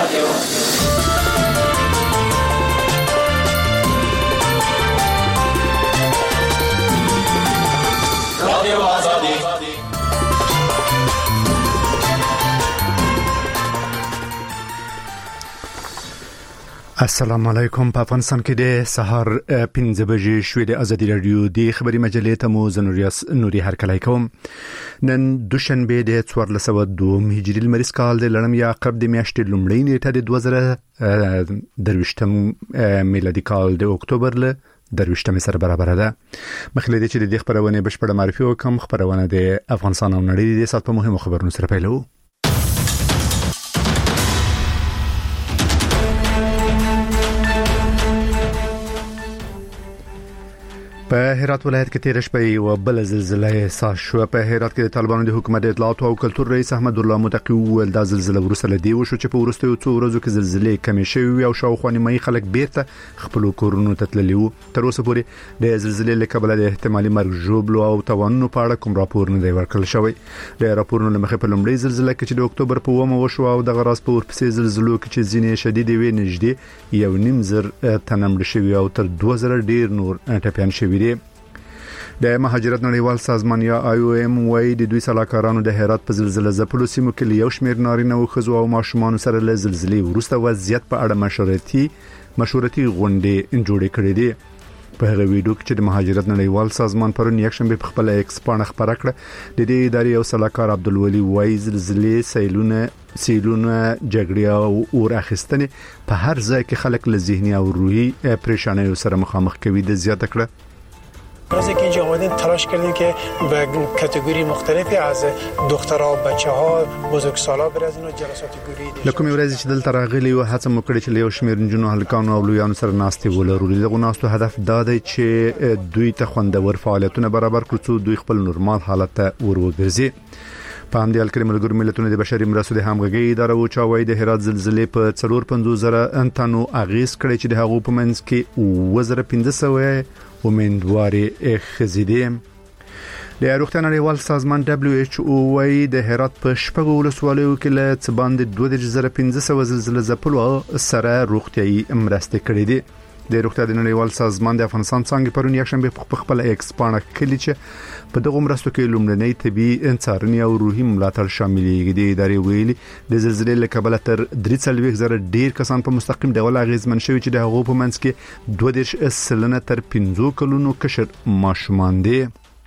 السلام علیکم. په افغانستان کې د سهار 5 بجې شوې د ازادي رادیو د خبري مجلې ته مو نوري هرکلی کوم. نن دوشنبه د 1402 هجری لمریز کال د لړم یا عقرب د میاشتې لومړۍ نیټه د 2023 میلادي کال د اکتوبر له درويشتمه سره برابر ده. مخکې د چې د خبرونه بشپړه معرفي وکم. خبرونه د افغانستان او نړۍ د سات په مهمو خبرونو سره پیلو. په هرات ولایت کې تیر شپه یو بل زلزلہ احساس شو. په هرات کې د طالبانو د حکومت اطلاعات او کلتور رئیس احمد الله متقی ول د زلزلہ ورسره دی وشو چې په ورستیو څو ورځو کې زلزلې کمې شوې او شاوخوا نیمه خلک بیرته خپل کورونو ته تللي وو. تر اوسه پورې د زلزلې له کبله د احتمالي مرګ ژوبلو او توانونو په اړه کوم راپور نه دی ورکړل شوی. د راپورونو لمخې په لومړي زلزلہ کې چې د اکتوبر په 1 وشو او د غراس په ورپسې زلزلو کې چې ځینې شدید وي نږدې 1.5 تنمړ شوی او تر 2000 ډیر نور ټپيان شوی دي. د مهاجرت نړیوال سازمان یا IOM وايي د دوی سلاکارانو د هرات په زلزلہ ځپلو سیمو کې یو شمېر نارینه او ښځو او ماشومان سره له زلزلې وروسته وضعیت په اړه مشورتي غونډې جوړې کړې دي. په هغه ویډیو کې چې د مهاجرت نړیوال سازمان پرون یک شنبه په خپل ایکس باندې خبره کړه د دې ادارې او سلاکار عبدالولي وايي زلزلې سیلونه جګړې او اور اخیستنې په هر ځای کې خلک له ذهني او روحي پریشانیو سره مخامخ کوي. د زیاته کړه روزی که اینجا آمدیم تلاش کردیم که به کاتگوری مختلفی از دخترها و بچه‌ها بزرگسالا برسیم و جلسات گروهی داشتیم. لکه ورځ چې دلته راغلي او هڅه وکړي چې یو شمېر نجونو هلکانو او لویانو سره ناستې ولرو. دغه ناستو هدف دا دی چې دوی ته خوندور فعالیتونه برابر کړي چې دوی خپل نورمال حالت ته وروګرځي. په همدې حال کې ملګرو ملتونو د بشري مرستو د همغږي اداره او چاوي د هرات زلزلې په 450,000 انتانو اغیز کړي چې د هغو په منځ کې 2500 امیدواري خزیدي. د روغتیا نړیوال سازمان WHO وايي د هرات په شپږ ولسوالیو کې له څه باندې 2500 زلزلې ځپلو سره روغتيایي مرستې کړې دي. د روغتیا د نړیوال سازمان د افغانستان څنګه پرون یک شنبه په خپل ایکس باندې کلی چې په دغه مرستو کې لومړنۍ طبي انصارني او روحي ملاتړ شاملېږي. د ادارې ویلي د زلزلې له کبله تر 43,000 ډیر کسان په مستقیم ډول اغیزمن شوي چې د هغو په منځ کې 22 تر 15 کلونو کشر ماشومان دي.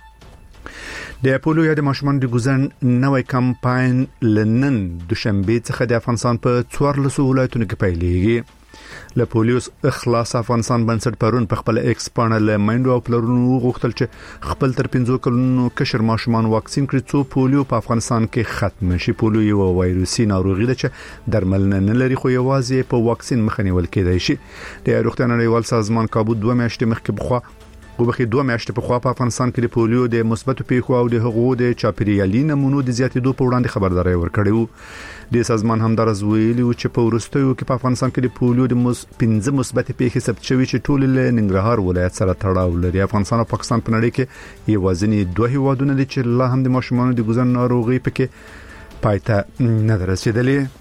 د پولیو یا د ماشومان د ګزن نوې کمپاین لنن دوشنبه څخه د افغانستان په 14 ولایتونو کې پیلېږي. له پولیوس اخلاص افغانستان بنسټ پرون په خپل ایکس باندې له منډو او پلرونو غوښتل چې خپل تر 15 کلونو کشر ماشومان واکسین کړي څو پولیو په افغانستان کې ختم شي. پولیو یو وایروسي ناروغي ده چې درملنه نه لري خو یوازې په واکسین مخنیول کېدای شي. د روغتیا نړیوال سازمان کابو 2 میاشتې مخکې په خوا په افغانستان کې د پولیو د مثبت پیښو او د حقوقو د چاپیریالي نمونو د زیاتېدو په وړاندې خبرداري ورکړې وو. د سازمان همدارز ویلي چې په ورستیو کې په افغانستان کې د پولیو د 15 مثبت پیښې ثبت شوي چې ټول له ننګرهار ولایت سره تړاو لري. افغانستان او پاکستان په نړۍ کې یوازینی دوه هیوادونه دي چې لا هم د ماشومانو د ګزن ناروغي پکې پایته نه رسیدلې.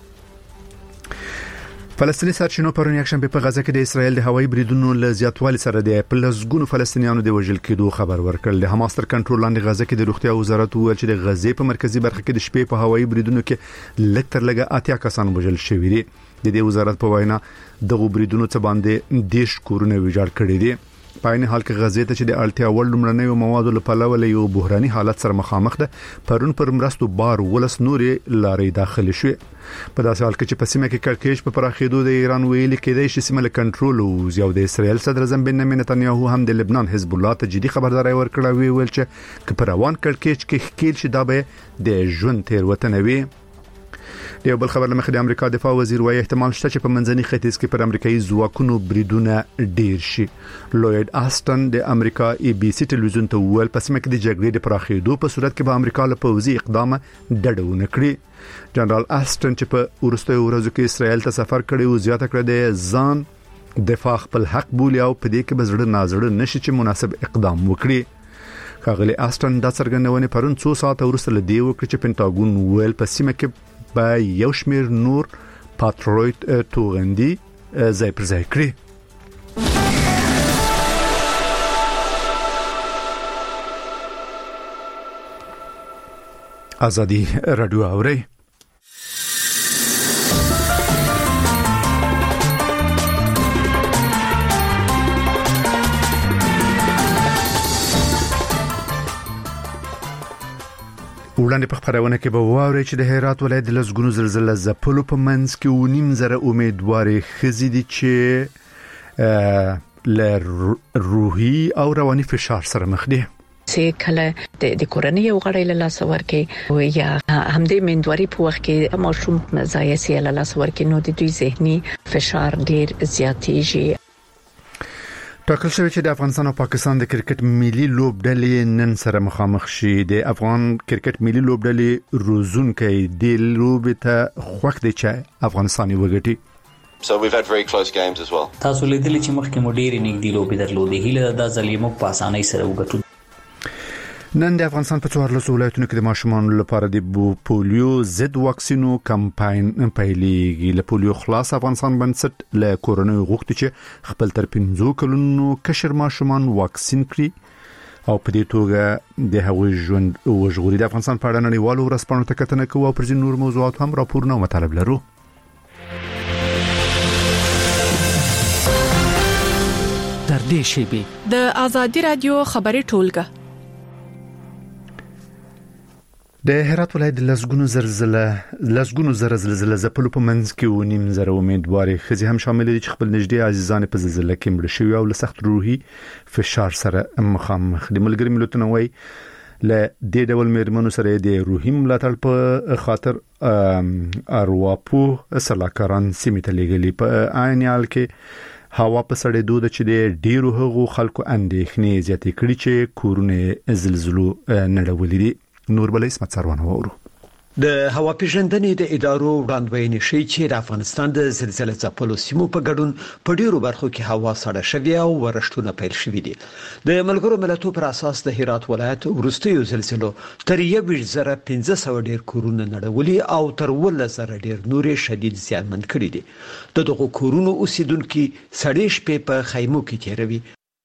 فلسطیني سرچینو پرون یک شنبه په غزه کې د اسرایل د هوایي بریدونو له زیاتوالي سره د پلسګونو فلسطینیانو د وژل کېدو خبر ورکړل. د حماس تر کنټرول لاندې غزه کې د روغتیا وزارت وویل چې د غزې په مرکزی برخه کې د شپې په هوایي بریدونو کې لږ تر لږه 80 کسان وژل شوي دي. د دې وزارت په وینا دغه بریدونو څخه باندې 10 کورونه ویجاړ کړي دي. په عین حال کې غزې ته چې د اړتیا وړ لمړنیو موادو لپاره ولې یو بحراني حالت سره مخامخ ده. پرون پر مرستو بار ولس نورې لارې داخل شوه. په داسې حال کې چې په سیمه کې کړکېچ په پراخېدو د ایران ویلي کېدای شي سیمه له کنټرول او یو د اسرائیل صدر اعظم بنیامین نتنیاهو هم د لبنان حزب الله ته جدي خبرداري ورکړه. ویل چې په روان کړکېچ کې ښکیل شي دا به د ژوند تیروتنه وي. د یو بل خبر لمخې د امریکا دفاع وزیر وايي احتمال شته چې په منځني ختیځ کې پر امریکایي ځواکونو بریدونه ډیر شي. لوید آستن د امریکا ABC ټلویزیون ته ویل په سیمه کې د جګړې د پراخېدو په صورت کې به امریکا له پوځي اقدام ډډونه کړي. جنرال آستن چې په ورستیو ورځو کې اسرائیل ته سفر کړی او زیاته کړ د ځان دفاع خپل حق بولي او په دې کې به زړه نازړه نشي چې مناسب اقدام وکړي. ښاغلي آستن د څرګندونې پرون 2 ساعته وروسته له دې وکړي چې پینټاګون ویل په سیمه کې په یو شمېر نور پاترویت توغندي ځای پر ځای کړی. ازادي رادیو اوري. وړاندې په خبرونه کې به واوري چې د هرات ولایت د لسګونو زلزلې زپلو په منځ کې ونیم زره امیدواري خزي دي چې ل روحي او رواني فشار سره مخ دي. چې کله د کورنۍ یو غړی له لاس ورکې او یا همدې مندوري په وخت کې ماشوم زایسي له لاس ورکې نو د دوی ذهني فشار ډیر زیاتېږي. ټاکل شوی چې د افغانستان او پاکستان د کرکټ ملي لوبډلې نن سره مخامخ شي. د افغان کرکټ ملي لوبډلې روزونکي د لوبې ته خوښ دي چې افغانستان وګټي. So we've had very close games as well. تاسو لیدلی چې مخکې مو ډېرې نږدې لوبې درلودې. هیله ده ځل یې موږ په اسانۍ سره وګټو. نن د افغانستان په 14 ولایتونو کې د ماشومانو لپاره د پولیو ضد واکسینو کمپاین پیلېږي. له پولیو خلاص افغانستان بنسټ له کورونو غوښتي چې خپل تر 15 کلونو کشر ماشومان واکسین کړي او په دې توګه د هغوی ژوند وژغوري. د افغانستان په اړه نړیوالو ورځپاڼو ته کتنه کوو او پر ځینو نور موضوعات هم راپورونه او مطالب لرو. تر دې شیبې د ازادي رادیو خبري ټولګه د هرات ولایت د لسګونو زلزلې زپلو په منځ کې ونیم زره امیدواري خزي هم شامل دي چې خپل نږدې عزیزان په زلزلې کې مړ شوي او له سخت روحي فشار سره مخامخ دي. ملګری ملتونه وايي له دې ډول مېرمنو سره د روحي ملاتړ په خاطر ارواپو سلاکاران سیمه ته لګلي. په عین حال کې هوا په سړې دوه چې د ډیرو هغو خلکو اندېښنې زیاتې کړي چې کورونه زلزلو نړولې دي. نور بل اسمت سروان وورو. د هوا پیژندنې د ادارو وړاندوینې شي چې د افغانستان د زلزلې ځپلو سیمو په ګډون په ډیرو برخو کې هوا سړه شوې او ورښتونه پیل شوې دي. د ملګرو ملتونو پر اساس د هرات ولایت وروستیو زلزلو تر 1500 ډیر کورونه نړولي او تر 1000 ډیر نورې شدید زیانمن کړي دي. دغه کورونو اوسیدونکو سړې شپې په خیمو کې تیروي.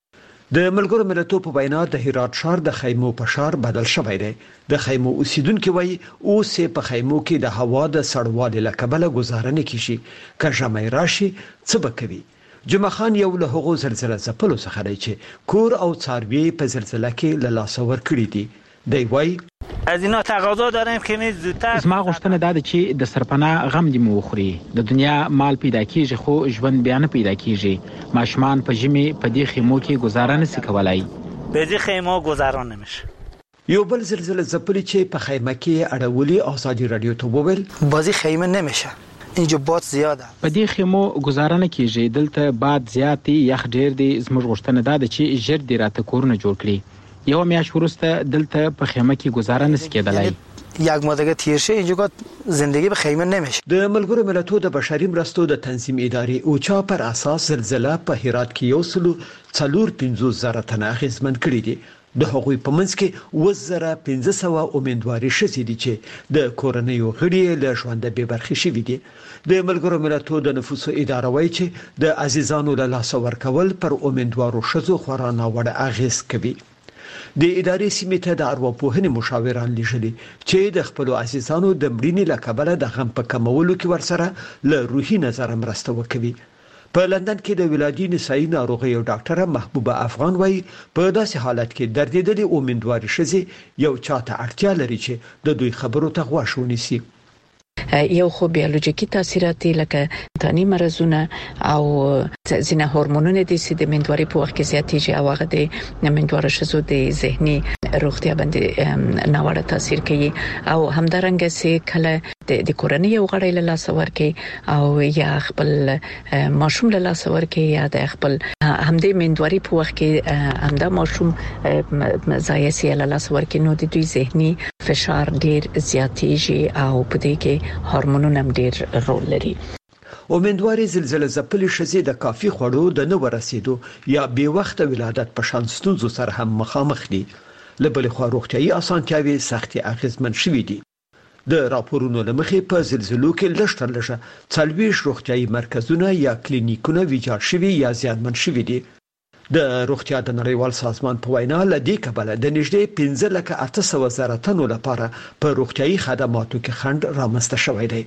د ملګرو ملتونو په وینا د هرات ښار د خیمو په ښار بدل شوی دی. د خیمو اوسیدونکو وایي اوس په خیمو کې د هوا د سړوالي لکبله گزاره نه کیږي. که ژمی راشي څه به کوي؟ جمعه خان یو له هغو زلزلې ځپلو څخه دی چې کور او څاروي په زلزلې کې له لاسه ورکړي دي. دی وایي از اینا تقاضا داریم که زودتر زما غوښتنه ده چې د سرپناه غم دې مو وخوري. د دنیا مال پیدا کیږي خو ژوند بیا نه پیدا کیږي. ماشومان په ژمي په دې خیمو کې گزاره نشي کولای. به دې خیمو گزاره نمیشه. یو بل زلزلې ځپلي چې په خیمه کې اړولي ازادي رادیو ته وویل بازی خیمه نمیشه. اینجا باد زیاده. په دې خیمو گزاره نه کیږي. دلته باد زیات دی، یخ ډیر دی. زموږ غوښتنه ده چې ژر دې راته کورونه جوړ کړي. یو میاشت وروسته دلته په خیمه کې گزاره نشي کېدلای. یک ماه دیگه تیر شه اینجا زندگی به خیمه نمیشه. د ملګرو ملتونو د بشري مرستو د تنظیم ادارې اوچا پر اساس زلزلہ په هرات کې یو سلو 450 تنه اغیزمن کړي دي. د هغوی په منځ کې 1500 امیدواري شوي دي چې د کورنیو غړي له ژوند به برخې شوي دي. د ملګرو ملتونو د نفوسو اداره وایي چې د عزیزانو له لاس ورکول پر امیدوارو شذو خورا ناوړه اغیز کوي. د ادارې سیمې ته د ارواپوهنې مشاوران لیږلي چې د خپل عزیزانو د مړینې له کبله د غم په کمولو کې ورسره له روحي نظر مرسته وکوي. په لندن کې د ولادي نسایي ناروغیو ډاکټره محبوبه افغان وایي په داسې حالت کې دردېدلې امیدواري ښځې یو چاته اړتیا لري چې د دوی خبرو ته غوږ ونیسي. یو خو بیولوژیکی تاثیرات لکه تانی مرزونه او ځینې هورمونونه دي چې د مندواري په وخت کې زیاتېږي او هغه د مندواره شذو د ذهني روغتیا باندې ناوړه تاثیر کوي. او همدارنګه چې کله د کورنۍ یو غړی له لاس ورکې او یا خپل ماشوم له لاس ورکې یا د خپل همدې مندواري په وخت کې همدا ماشوم زایسي له لاس ورکې نو د دوی ذهني فشار ډیر زیاتېږي او په دې کې هورمونونه هم ډیر رول لري. امیدواري زلزلې ځپلې ښځې د کافي خوړو د نه ورسېدو یا بې وخته ولادت په شان ستونزو سره هم مخامخ دي. له بلې خوا روغتیايي اسانتیاوې سختې اغیزمن شوي دي. د راپورونو لمخې په زلزلو کې لږ 40 روغتيایي مرکزونه یا کلینیکونه ویجاړ شوي یا زیانمن شوي دي. د روغتیا د نړیوال سازمان په وینا لدې کبله د نږدې 15,800,000 تنو لپاره په روغتيایي خدماتو کې خنډ رامنځته شوی دی.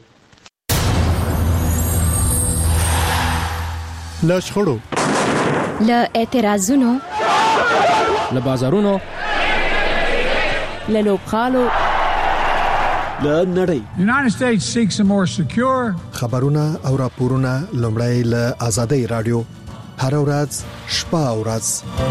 له شخړو، له اعتراضونو، له بازارونو، له لوبغالو، له نړۍ. United States seeks a more secure خبرونه او راپورونه لومړی له آزادۍ رادیو هر ورځ شپه او ورځ.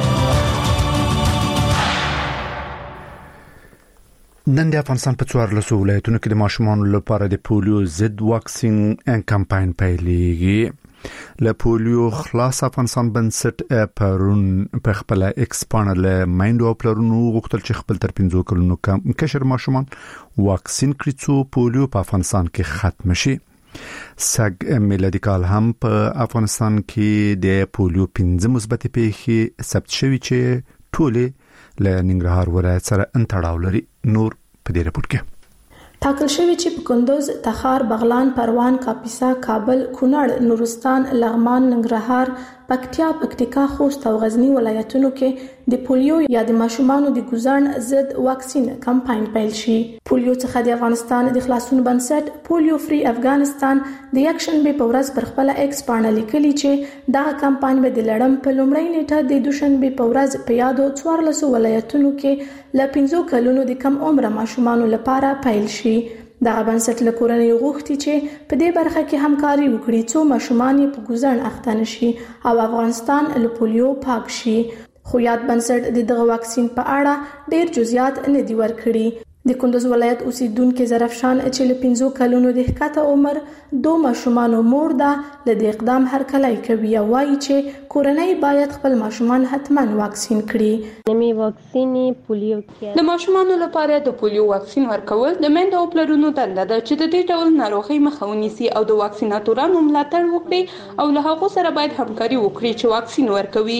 نن د افغانستان په 14 ولایتونو کې د ماشومانو لپاره د پولیو ضد واکسین کمپاین پیلېږي. له پولیو خلاص افغانستان بنسټ پرون په خپل ایکسپانل مایندو پلرونو غوښتل چې خپل تر 15 کلونو کشر ماشومان واکسین کړي څو پولیو په افغانستان کې ختم شي. سګ میلادي کال هم په افغانستان کې د پولیو 15 مثبت پیښې ثبت شوي چې ټوله له ننګرهار ولایت سره انتړاو لري. نور په دې رپورت کې ټاکل شوی چې په کندوز، تخار، بغلان، پروان، کاپیسا، کابل، کونړ، نورستان، لغمان، ننګرهار، پکتیا، پکتیکا، خوست او غزنی ولایتونو کې د پولیو یا د ماشومانو د ګوزان ضد واکسین کمپاین پیل شي. پولیو څخه د افغانستان د خلاصون بنسټ پولیو فری افغانستان د یکشنبه په ورځ پر خپل ایکس باندې لیکلي چې دا کمپاین به د لړم په لومړۍ نیټه د دوشنبه په ورځ په یادو 14 ولایتونو کې ل 15 کلونو د کم عمر ماشومانو لپاره پیل شي. دا بنسټ له کورنۍ غوښتي چې په دې برخه کې همکاري وکړي څو ماشومان په ګوزن اخته نشي او افغانستان له پولیو پاک شي. خو یاد بنسټ د دغه واکسین په اړه ډیر جزئیات نه دی ورکړي. د کندوز ولایت اوسیدونکو ظرفشان چې له 15 کلونو د ښکته عمر 2 ماشومان مور ده له دې اقدام هرکلی کوي او وایي چې کورنۍ باید خپل ماشومان حتما واکسین کړي. نمی واکسین پولیو کې د ماشومانو لپاره د پولیو واکسین ورکول د میندو او پلرونو دنده ده چې د دې ډول ناروغي مخه ونیسي او د واکسیناتورانو ملاتړ وکړي او له هغو سره باید همکاري وکړي چې واکسین ورکوي.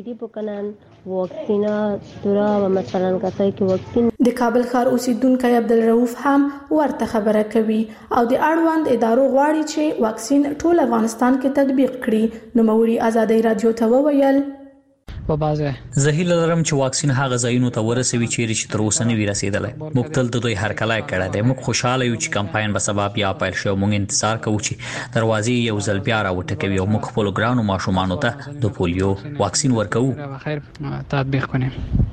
واکسینا تورا و مثلا کسای کې واکسین د کابل ښار اوسیدونکو عبدالرؤف هم ورته خبره کوي او د اړوند ادارو غواړي چې واکسین ټول افغانستان کې تطبیق کړي. نو موري آزادۍ رادیو ته وویل په بازه زهیل لرم چې واکسین هغه ځایونو ته ورسوي چې تر اوسه نه وی رسیدلی. موږ تل د دوی هرکلی کړی دی. موږ خوشاله یو چې کمپاین به سبب یا پیل شو. موږ انتظار کوو چې دروازې یو ځل بیا راوټکوي او موږ خپل ګرانو ماشومانو ته د پولیو واکسین ورکوو. خیر تطبیق کنیم.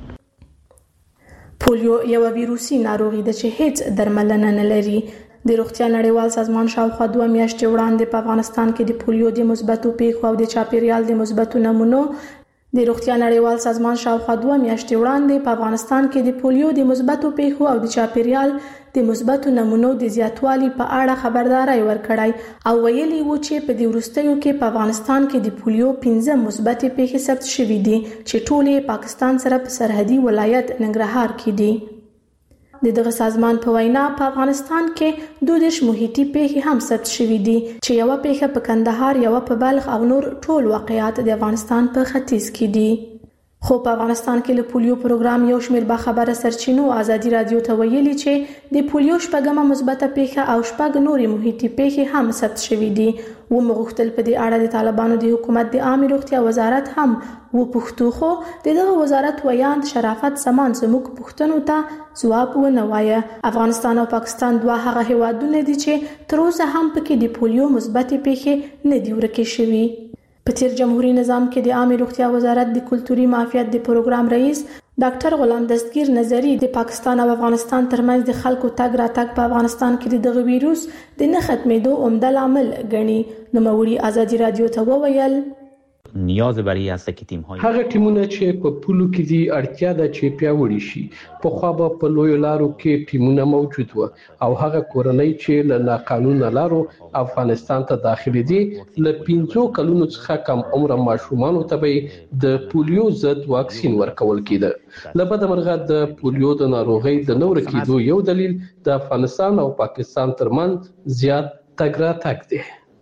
پولیو یو ویروسي ناروغي ده چې هیڅ درملنه نه لري. د روغتیا نړیوال سازمان شاوخوا 2 میاشتې وړاندې په افغانستان کې د پولیو د مثبتو پیښو او د چاپیریال د مثبتو نمونو د روغتیا نړیوال سازمان شاوخوا 2 میاشتې وړاندې په افغانستان کې د پولیو د مثبتو پیښو او د چاپیریال د مثبتو نمونو د زیاتوالي په اړه خبرداري ورکړای او ویلي و چې په دې وروستیو کې په افغانستان کې د پولیو 15 مثبت پیښې ثبت شوې دي چې ټولې پاکستان سره په سرحدي ولایت ننګرهار کې دي. د دغه سازمان په وینا په افغانستان کې 12 محیطي پیښې هم ثبت شوې دي چې یو پیښه په کندهار، یو په بلخ او نور ټول واقعیات د افغانستان په ختیځ کې دي. خو په افغانستان کې له پولیو پروګرام یو شمېر باخبره سرچینو آزادي رادیو ته ویلي چې د پولیو شپږمه مثبته پیښه او شپږ نورې محیطي پیښې هم ثبت شوې دي. ومغوښتل په دې اړه د طالبانو د حکومت د عامه روغتیا وزارت هم وپوښتو، خو دغه وزارت ویاند شرافت سامان زموږ پوښتنو ته ځواب ونه وایه. افغانستان او پاکستان دوه هغه هیوادونه دي چې تر اوسه هم پکې د پولیو مثبتې پیښې نه دي ورکې شوي. په تیر جمهوریت نظام کې د عامه روغتیا وزارت د کلتوري معافیت د پروګرام رئیس ډاکټر غلام دستگیر نظری د پاکستان او افغانستان ترمنځ د خلکو تګ راتګ په افغانستان کې د دغه ویروس د نه ختمېدو عمده لامل ګڼي. نوموړي آزادي رادیو ته وویل نیاز برای است که تیم های هغه ټیمونه چې په پولو کې دي اړتیا ده چې پیاوړي شي. په خو به په لوی لارو کې ټیمونه موجود و او هغه کورنۍ چې له ناقانونه لارو افغانستان ته داخلي دي له 15 کلونو څخه کم عمر ماشومان ته د پولیو ضد واکسین ورکول کېده. لبد مرغه د پولیو د ناروغۍ د نور کېدو یو دلیل د افغانستان او پاکستان ترمن زیات تګ راتګ دی.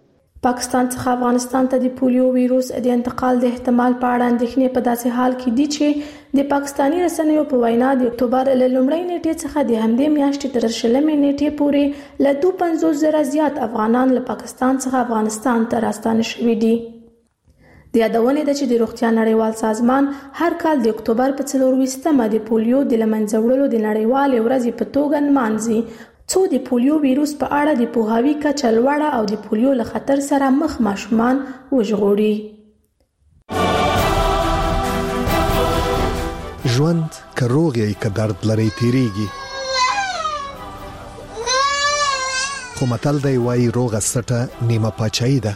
پاکستان څخه افغانستان ته د پولیو ویروس د انتقال د احتمال په اړه اندېښنې په داسې حال کې دي چې د پاکستاني رسنیو په وینا د اکتوبر له لومړۍ نیټې څخه د همدې میاشتې تر شلمې نیټې پورې له 250,000 زیات افغانان له پاکستان څخه افغانستان ته راستانه شوي دي. د یادونه ده چې د روغتیا نړیوال سازمان هر کال د اکتوبر په 24مه د پولیو د لمنځه وړلو د نړیوال ورځې په توګه نمانځي، څو د پولیو ویروس په اړه د پوهاوي کچه لوړه او د پولیو له خطر سره مخ ماشومان وژغوري. ژوند که روغ یې که درد لري تیریږي، خو متل دی وایي روغه سټه نیمه پاچاهي ده.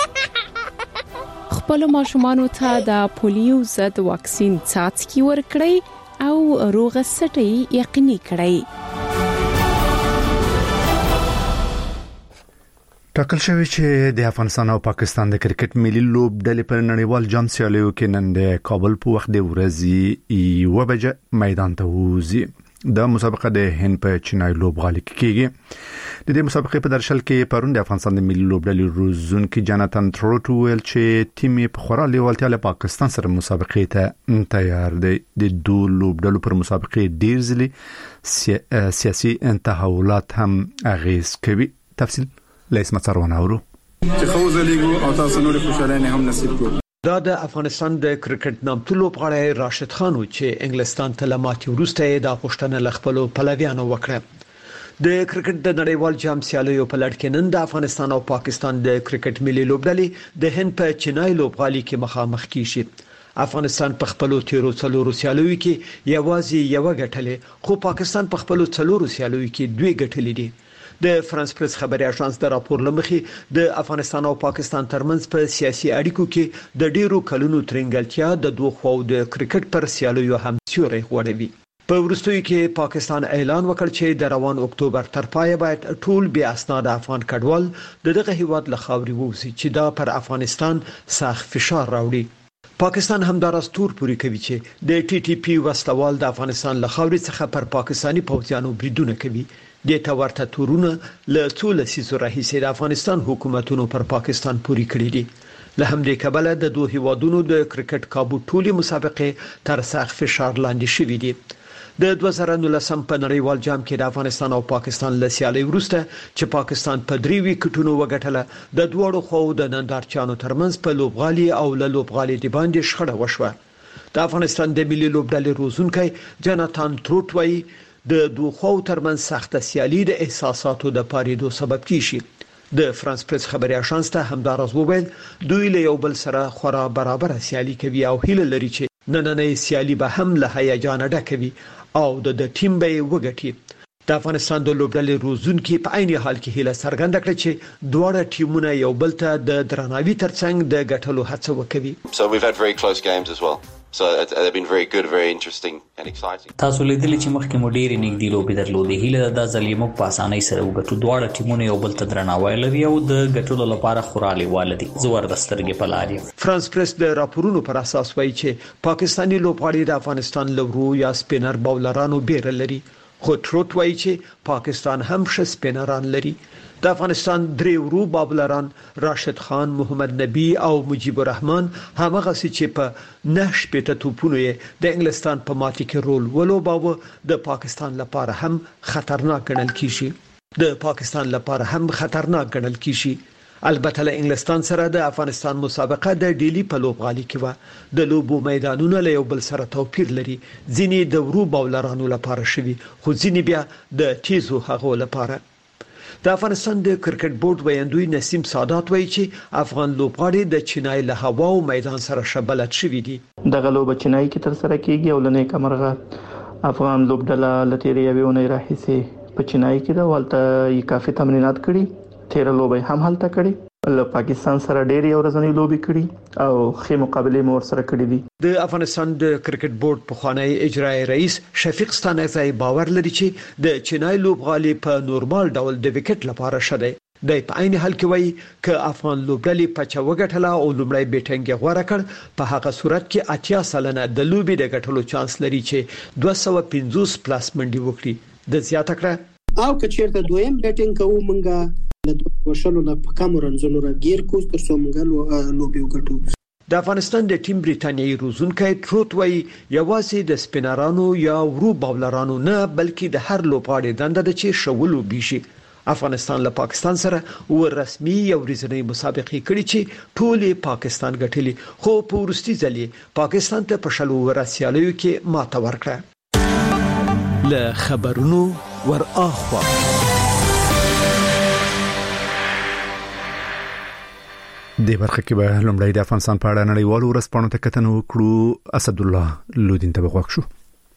خپل ماشومانو ته د پولیو ضد واکسین څاڅکي ورکړئ او روغه سټه یقیني کړئ. ټاکل شوی چې د افغانستان او پاکستان د کرکټ ملي لوبډلې په نړیوال جام سیالیو کې نن د کابل په وخت د ورځې 1 بجې میدان ته وځي. د مسابقه د هند په چینای لوبغالي کې کیږي. د دې مسابقې په درشل کې پرون د افغانستان د ملي لوبډلې روزونکي جاناتان تروټ ویل چې ټیم په خورا لیوالتیا له پاکستان سره مسابقې ته تیار دی. د دوه لوبډلو پر مسابقې ډیر ځلې سیاسي تحولات هم اغیز کوي. تفصیل لیس مڅرونه اورو چې خوځ لیګو او تاسو نور خوشاله هم نصیب کو. دا د افغانستان د کرکټ نامتو لوبغاړی راشد خان چې انګلستان ته لماتې وروسته د غوښتنه لخپلو پلویانو وکړه. د کرکټ د نړیوال جام سیالیو په لړ کې نن د افغانستان او پاکستان د کرکټ ملي لوبډلې د هند په چینای لوبغالي کې مخامخ کیږي. افغانستان په خپلو تیرو څلورو سیالیو کې یوازې یو ګټلې، خو پاکستان په خپلو څلورو سیالیو کې دوه ګټلې دي. د فرانس پریس خبري اژانس د راپور لمخې د افغانستان او پاکستان ترمنځ په سیاسي اړیکو کې د ډیرو کلونو ترنګلتیا د دوه خواو د کرکټ پر سیالیو هم سیوري غوړوي. په وروستیو کې پاکستان اعلان وکړ چې د روان اکتوبر تر پایه باید ټول بیا اسناد افغان کډوال دغه هیواد له خاورې ووځي چې دا پر افغانستان سخت فشار راوړي. پاکستان همدارس تور پوری کوي چې د ټي ټي پی وسلوال د افغانستان له خاورې څخه پر پاکستاني پوځیانو بریدونه کوي. د تورته تورونه له څو لسیزو راهیسې د افغانستان حکومتونو پر پاکستان پوری کړی دي. له همدې کبله د دوه هیوادونو د کرکټ کابو ټولي مسابقې تر سخت فشار لاندې شوې دي. د 2019 په نړیوال جام کې د افغانستان او پاکستان له سیالۍ وروسته چې پاکستان په 3 وکټونو وګټله، د دوړو خو د نندارچانو ترمنځ په لوبغالي او له لوبغالي دی باندې شخړه وشوه. د افغانستان د ملي لوبډلې روزونکي جاناتان تروټ وایي د دوه خو ترمنځ سخت سیالي د احساساتو د پاریدو سبب کیږي. د فرانس پریس خبري اژانس ته همدارز وویل دوی له یو بل سره خورا برابر سیالي کوي او هیله لري چې نننۍ سیالي به هم له هیجان ډکوي او د ټیم به وګټي. د افغانستان د لوبډلې روزونکي په عین حال کې هیله څرګنده کړې چې دواړه ټیمونه یو بل ته د درناوي ترڅنګ د ګټلو هڅه وکوي. So we've had very close games as well. So they've been very good, very interesting and exciting. تاسو لیدلی چې مخکې مو ډېرې نږدې لوبې درلودې. هیله د ځلې موږ په اسانۍ سره وګټو. دواړه ټیمونه یو بل ته درناوی لري او د ګټلو لپاره خورا لیواله دي. زبردسترګې په لار دي. فرانس پریس د راپورونو پر اساس وایي چې پاکستاني لوبغاړي د افغانستان لورو یا سپینر باولرانو بیره لري، خو تروټ وایي چې پاکستان هم ښه سپینران لري. د افغانستان درې ورو باولران راشد خان، محمد نبی او مجيب الرحمن همغه چې په 9 شپېته توپونو د انګلستان په ماتې کې رول ولوباوه د پاکستان لپاره هم خطرناک ګڼل کیږي. البته له انګلستان سره د افغانستان مسابقه د ډیلی په لوبغالي کې و. د لوبو میدانونه له یو بل سره توپیر لري. ځینې د ورو باولرانو لپاره شوي، خو ځینې بیا د تیزو هغو لپاره. د افغانستان د کرکټ بورډ ویاندوی نسیم سادات وایي چې افغان لوبغاړي د چینای له هوا او میدان سره شبلت شوي دي. دغه لوبه چینای کې تر سره کیږي او لنې کمرغه افغان لوبډله لټيري یوونه راهیسي په چینای کې د والته یې کافي تمرینات کړي. تیر لوبه هم هلته کړي. له پاکستان سره ډېری ورځنی لوبي کړي او خې مقابله مور سره کړي دي. د افغانستان د کرکټ بورډ په خوانی اجرایی رئیس شفیق ستانکزی باور لري چې د چینای لوبغالي په نورمال ډول د وکټ لپاره شته. د په عین حال کې وایي ک افغان لوبډلې په چوغټله او لومړی بیټینګ غوړه کړ، په هغه صورت کې 80% د لوبي د ګټلو چانس لري چې 250 پلاس منډي وکړي. د زیاته کړه او کچیرته دویم بیټینګ کوو مونږه له وشلو نه په کم رنزونو راګیر کوو تر څو مونږ لوبي وګټو. د افغانستان د ټیم بریټانیایي روزونکي تروت وایي یوازې د سپینرانو یا ورو باولرانو نه بلکې د هر لوبغاړي دنده ده چې شولو بيشي. افغانستان له پاکستان سره ورسمي یو ورځنی مسابقه کړي چې ټول پاکستان ګټلي خو په ورستي ځلې پاکستان ته په شلو ورسیالیو کې ماته ورکړه. له خبرونو ور اخوا د برخه کې به لومړی د افغانستان په اړه نړیوالو ورځپاڼو ته کتنه وکړو. اسد الله لودین ته وغوښ شو.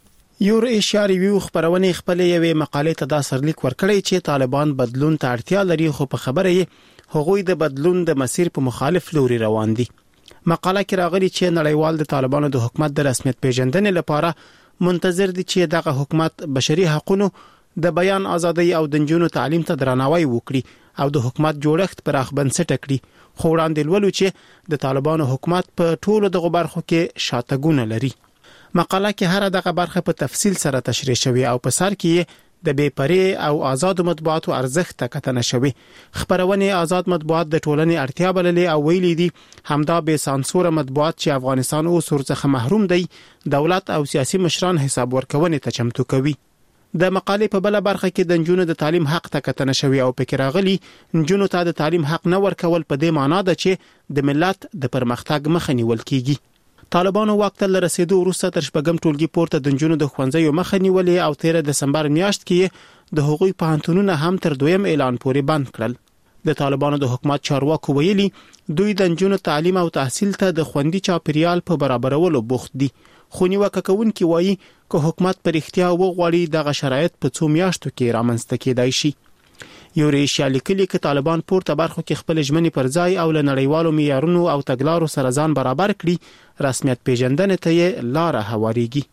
یور ایشیا ریویو خبرونه خپل یوې مقالې ته دا سرلیک ورکړی چې طالبان بدلون ته اړتیا لري خو په خبره یې هغوی د بدلون د مسیر په مخالف لوري روان دي. مقاله کې راغلي چې نړیوال د طالبانو د حکومت د رسمیت پیژندنې لپاره منتظر دي چې دغه حکومت بشري حقوقو د بیان ازادي او د جنونو تعلیم ته درناوی وکړي او د حکومت جوړښت پراخ بنسټ کړي. خو وړاندې لولو چې د طالبانو حکومت په ټولو دغه برخو کې شاتګونه لري. مقاله کې هر دغه برخه په تفصیل سره تشریح شوی او په سر کې د بې پرې او آزاد مطبوعاتو ارزښت ته کتنه شوی. خبرونه آزاد مطبوعات د ټولنې اړتیا بللې او ویلي دي همدا به سانسور مطبوعات چې افغانستان اوس ورڅخه محروم دی دولت او سیاسي مشران حساب ورکونې ته چمتو کوي. د مقالې په بل برخه کې د نجونو د تعلیم حق ته کتنه شوی او پکې راغلي نجونو ته د تعلیم حق نه ورکول په دې معنی ده چې د ملت د پرمختګ مخه نیول کیږي. طالبانو وخت له رسیدو وروسته تر شپږم ټولګي پورته د نجونو د ښوونځیو مخه نیولې او 13 دسمبر میاشت کې د هغوی پوهنتونونه هم تر دویم اعلان پورې بند کړل. د طالبانو د حکومت چارواکو ویلي دوی د نجونو تعلیم او تحصیل ته د خوندي چاپیریال په برابرولو بوخت دي. خو نیوکه کوونکي وایي که حکومت پر اختیا وغواړي دغه شرایط په څو میاشتو کې رامنځته کېدای شي. یوریشیا لیکلي چې طالبان پورته برخو کې خپل ژمنې پر ځای او له نړیوالو معیارونو او تګلارو سره ځان برابر کړي رسمیت پیژندنې ته یې لار هواریږي.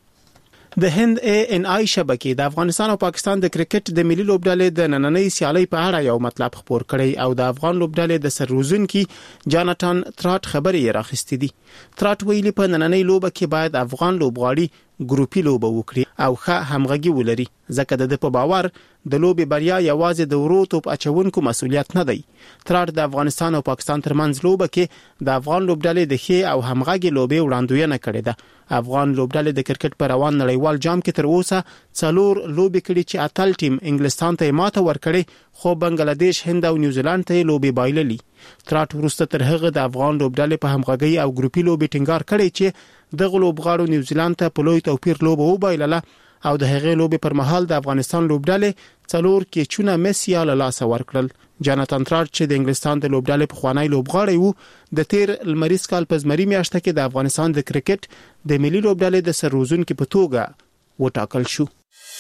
د هند ANI شبکې د افغانستان او پاکستان د کرکټ د ملي لوبډلې د نننۍ سیالي په اړه یو مطلب خبر کړی او د افغان لوبډلې د سرروزونکي جاناتان تراټ خبرې راخستې دي. تراټ ویلي په نننۍ لوبه کې باید افغان لوبغاړي ګروپي لوبه وکړي او ښه همغږي ولري ځکه د په باور د لوبي بریا یوازې د ورو توپ اچونکو مسؤلیت نه دی. تراټ د افغانستان او پاکستان ترمنځ لوبه کې د افغان لوبډلې د ښه او همغږي لوبي وړاندوینه کړې ده. افغان لوبډلې د کرکټ په روان نړیوال جام کې تر اوسه 4 لوبي کړي چې اتل ټیم انګلستان ته ماته ورکړي خو بنگلاديش هند او نیوزیلند ته لوبي بایللي. تراټ ورسته تر هغه د افغان لوبډلې په همغږي او ګروپي لوبي ټینګار کړي چې دغه لوبغاړو نیوزیلند ته په لوی توپیر لوبه وبایلله او د هغې لوبي پر مهال د افغانستان لوبډلې 4 کېچونه مسی له لاس ورکړل. جاناتان تراټ چې د انګلستان د لوبډلې په خوانی لوبغاړی وو د تیر لمریز کال په زمری میاشته کې د افغانستان د کرکټ د ملي لوبډلې د سرروزونکو په توګه وټاکل شو.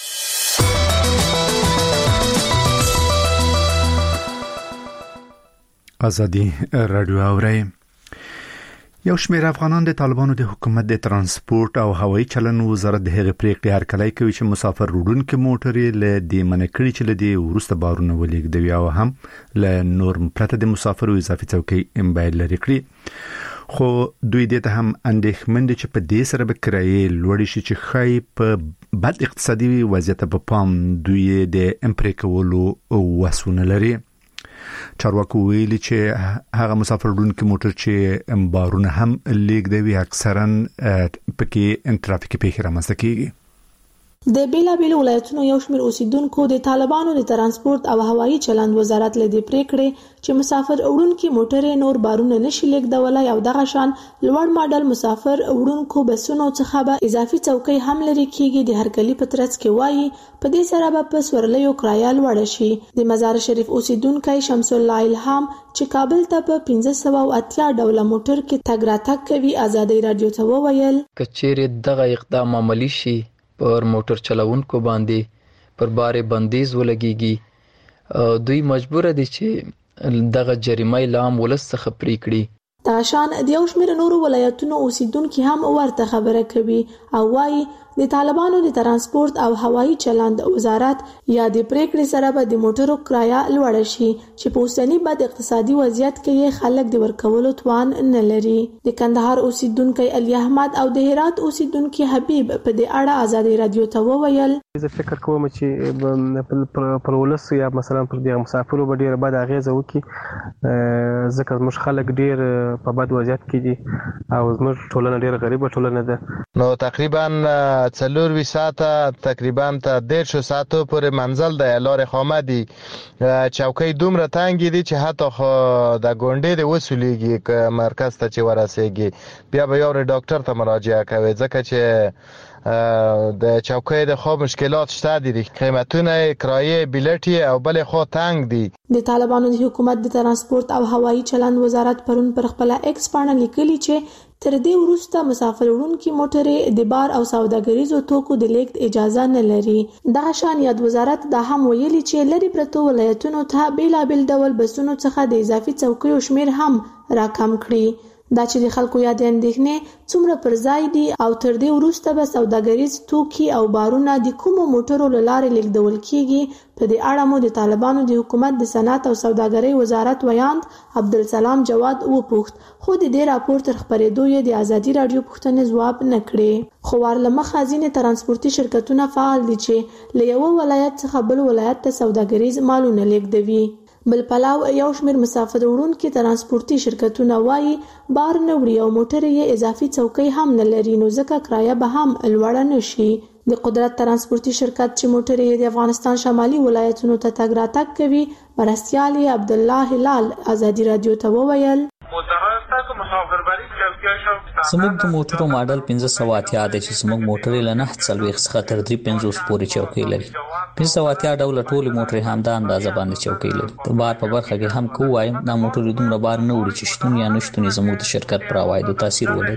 ازادي رادیو اوري. یو شمېر افغانان د طالبانو د حکومت د ترانسپورت او هوایي چلن وزارت د هغې پریکړې هرکلی کوي چې مسافر وړونکي موټرې له دې منع کړي چې له دې وروسته بارونه ولېږدوي او هم له نورم پرته د مسافرو اضافي څوکۍ باید لرې کړي. خو دوی دې ته هم اندېښمن دي چې په دې سره به کرایې لوړې شي چې ښایي په بد اقتصادي وضعیت په پام دوی د امپرې کولو وسونه لري. چارواکو ویلي چې هغه مسافر وړونکي موټر چې بارونه هم لیږدوي اکثرا پکې ترافیکي پیښې رامنځته کیږي. د بیلابیل ولایتونو یو شمېر اوسیدونکو د طالبانو د ترانسپورت او هوایي چلند وزارت له دې پریکړې چې مسافر وړونکي موټر نور بارونه نشي لیږدولای او دغه شان لوړ ماډل مسافر وړونکو بسونو څخه به اضافي څوکۍ هم لري کیږي. د هرکلی په ترڅ کې وایي په دې سره به په سورلیو کرایه لوړ شي. د مزار شریف اوسیدونکو شمس الله الهام چې کابل ته په 1580 ډوله موټر کې تګ راتګ کوي آزادي رادیو ته وویل کچېرې دغه اقدام عملی شي پر موټر چلوونکو باندې پر بارې بندیز ولګيږي دوی مجبور دي چې دغه جریمه اعلان ولس څخه پرې کړي. تاشان د یو شمېر نورو ولایتونو اوسیدونکو هم ورته خبره کوي او وايي د طالبانو د ترانسپورت او هوایي چلند وزارت یا د پریکړې سره به د موټرو کرایه لوړه شي چې په اوسنی بد اقتصادي وضعیت کې خلک د ورکولو توان نه لري. د کندهار اوسیدونکو علي احمد او د هرات اوسیدونکو حبیب په دې اړه آزادي رادیو ته وویل زه فکر کوم چې پر ولس یا مثلا پر دغه مسافرو به ډیر بد اغیزه وکړي ځکه موږ خلک ډیر په بد وضعیت کې دي او موږ ټولنه ډیر غریبه ټولنه ده. نو تقریبا 4 ساعته تقریبا ته 1.5 ساعتو پورې منزل د لارې خامه دي چوکۍ دومره تنګ دي چې حتی د ګونډې د وسولېږي مرکز ته چې ورسېږي بیا به یو ډاکټر ته مراجعه کوي ځکه چې د چوکۍ د خو مشکلات شته دي قیمتونه کرایه بلیټي او بل خو تنګ دي. د طالبانو د حکومت د ترانسپورت او هوایي چلند وزارت پرون پر خپل ایکس باندې لیکلي چې تر دې وروسته مسافر وړونکي موټرې د بار او سوداګریزو توکو د لیږد اجازه نه لري. دغه شان یاد وزارت دا هم ویلي چې لري پرتو ولایتونو ته بیلابل ډول بسونو څخه د اضافي چوکیو شمیر هم راکم کړي. دا چې د خلکو یاد اندېښنې څومره پر ځای دي او تر دې وروسته به سوداګریز توکي او بارونه د کومو موټرو له لارې لیږدول کیږي په دې اړه مو د طالبانو د حکومت د صنعت او سوداګرۍ وزارت ویاند عبدالسلام جواد وپوښت خو د دې راپور تر خبرېدو یې د آزادي رادیو پوښتنې ځواب نه کړې. خو ورلمخه ځینې ترانسپورتي شرکتونه فعال دي چې له یو ولایت څخه بل ولایت ته سوداګریز مالونه لیږدوي. بل پلاو یو شمیر مسافر وړونکي ترانسپورتي شرکتونه وایي بار نه وړي او موټر یې اضافي چوکۍ هم نه لري نو ځکه کرایه به هم لوړه نشي. د قدرت ترانسپورتي شرکت چې موټر یې د افغانستان شمالي ولایتونو ته تګ راتګ کوي مرستیال عبد الله هلال آزادي رادیو ته وویل زموږ د موټرو ماډل 1580 دی چې زموږ موټرې له 940 څخه تر 350 پورې چوکۍ لري. 1580 ډول ټول موټرې هم د اندازه باندې چوکۍ لري. د بار په برخه کې هم کووایم دا موټر دومره بار نه وړي چې شتون یا نشتون زموږ د شرکت پر عوایدو تاثیر ولري.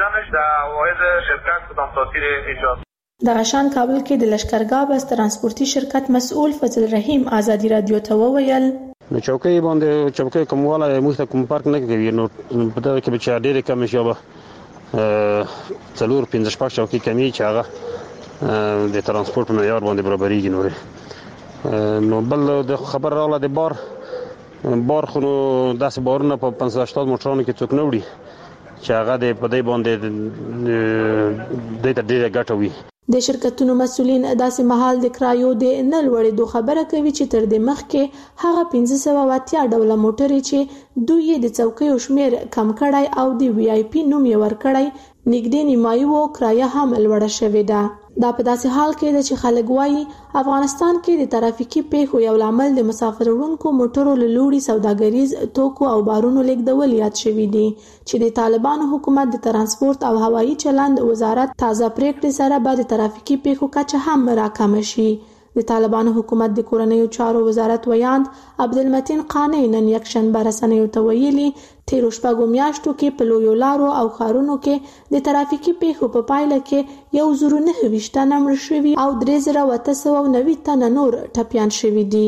د شان کابل کې د لشکرګاه بس ترانسپورتي شرکت مسؤل فضل رحیم آزادي رادیو ته وویل نو چوکۍ باندې چوکۍ کومواله موږ ته کوم فرق نه کوي نو په دغه کې چې ډېر کم شي به 4-5 چوکۍ کمی چې هغه د ترانسپورت معیار باندې برابرېږي نو بل د خبر راغله د بار خو داسې بارونه په 50-80 موټرانو کې څوک نه وړي چې هغه د په دې باندې د ډېر ګټه وي. د شرکتونو مسؤلین داسې مهال د کرایو د نه لوړېدو خبره کوي چې تر دې مخکې هغه 1580 ډوله موټرې چې دوی د چوکیو شمیر کم کړای او د وی آی پی نوم یې ورکړای نږدې نیمایي وو کرایه هم لوړه شوې ده. دا په داسې حال کې ده چې خلک وایي افغانستان کې د ترافیکي پیښو یو لامل د مسافر وړونکو موټرو له لوړي سوداګریز توکو او بارونو لیږدول یاد شوي دي چې د طالبانو حکومت د ترانسپورت او هوایي چلند وزارت تازه پریکړې سره به د ترافیکي پیښو کچه هم راکمه شي. د طالبانو حکومت د کورنیو چارو وزارت ویاند عبدالمتین قانی نن یکشنبه رسنیو ته ویلي تیرو شپږو میاشتو کې په لویو لارو او ښارونو کې د ترافیکي پیښو په پایله کې 129 تنه مړه شوي او 3890 تنه نور ټپیان شوي دي.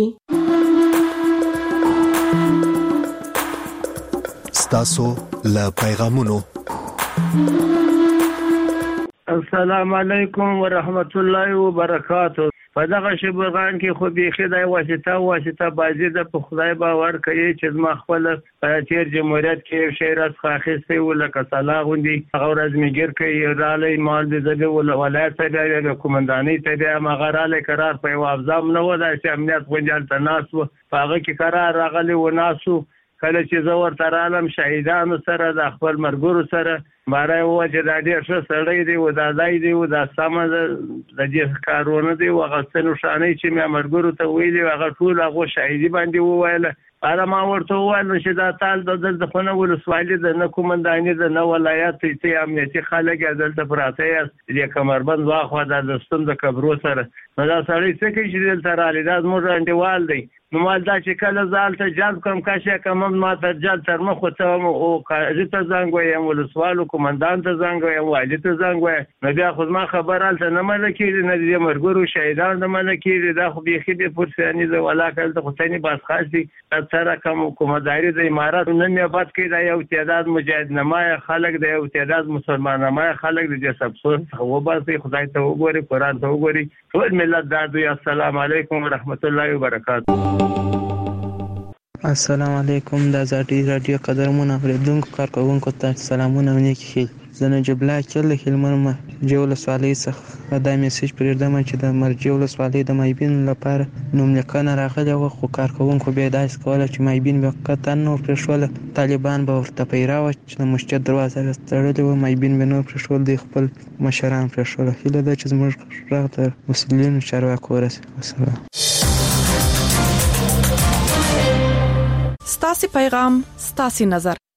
ستاسو له پیغامونو السلام علیکم ورحمت الله وبرکاته. په دغه شبرغان کې خو بیخي د واسطه بازي د په خدای باور کوي چې زما خپل تیر جمهوریت کې شی راس خاخسته ولکه صلاح غوندي هغه ورځ میګر کوي رالی مال د زګ ولایت ته د کومنداني ته مغراله قرار په وابزام نه ودا چې امنیت غونډل تناسو هغه کې قرار راغلی و ناسو کله چې زه ورته رالم شهیدانو سره د خپل مرګورو سره بارای و چې دا ډېر ښه سړی دی و دا ځای دی و دا سمه د دې کارونه دی و هغه څه نښانې چې مې مرګورو ته ویلي هغه ټول هغو شهیدي باندې وویله هغه ما ورته وویل چې دا تال د دلته خو نه ولسوالي ده نه کومنداني ده نه ولایت ته امنیتي خلک یې دلته پراته یاست د کمربند واخوا دا د ستون د کبرو سره نو دا سړی څه کوي چې دلته رالی دا زموږ انډیوال دی نو مال دا چې کله ځالته جلب کم کاشه کم ما ته جل تر مخ ته او قاضي ته زنګ وایم ولسوالو کمانډان ته زنګ وایم والي ته زنګ وایم نو بیا خو ما خبر الته نه مله کېږي نه دې مرګورو شهیدان نه مله کېږي دا خو بيخي به پرسانی زه ولا کله خو څنګه باس خاصي سره کومداري د امارات نن یې بات کې دا یو تعداد مجاهد نمای خلک د یو تعداد مسلمان نمای خلک د سبسور خو باسي خدای ته وګوري قران ته وګوري ټول ملت دا دوی السلام علیکم ورحمت الله وبرکاته السلام علیکم د ازادي رادیو قدرمن اوریدونکو کارکونکو ته سلامونه ونیکي زنه جبلا کله خلمنه جوله سوالي څخه دا میسج پرېږدم چې د مرجوله سوالي د مایبین لپاره نوم لیکنه راغلی و خو کارکونکو به داس کوله چې مایبین وقتا نو پرشول طالبان به ورته پیراو چې مسجد دروازه راستړلې و مایبین به نو پرشول د خپل مشران پرشول هله د چې زموږ راغ د مسلمانانو چارواکو ورسه ستاسي پیغام ستاسي نظر